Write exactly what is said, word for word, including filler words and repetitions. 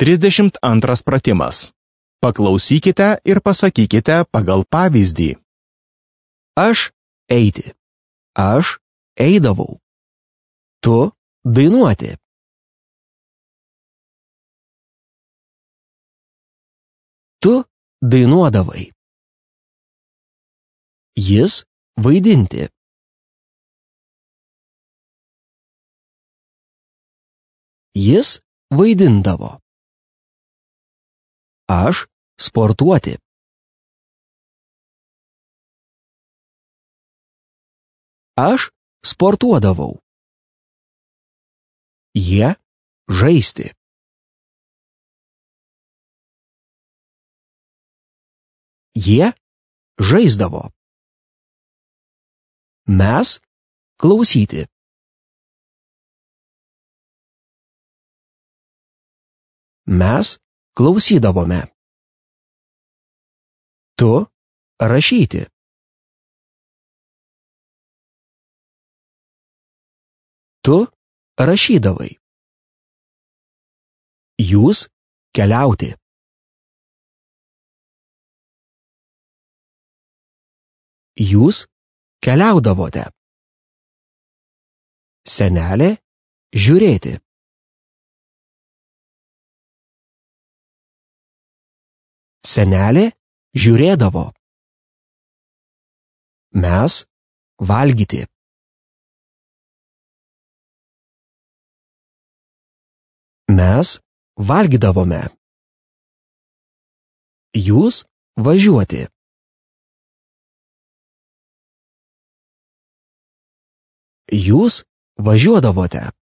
trisdešimt antras pratimas. Paklausykite ir pasakykite pagal pavyzdį. Aš eiti. Aš eidavau. Tu dainuoti. Tu dainuodavai. Jis vaidinti. Jis vaidindavo. Aš sportuoti. Aš sportuodavau. Jie žaisti. Jie žaisdavo. Mes klausyti. Mes klausydavome. Tu rašyti. Tu rašydavai. Jūs keliauti. Jūs keliaudavote. Senelė žiūrėti. Senelė žiūrėdavo. Mes valgyti. Mes valgydavome. Jūs važiuoti. Jūs važiuodavote.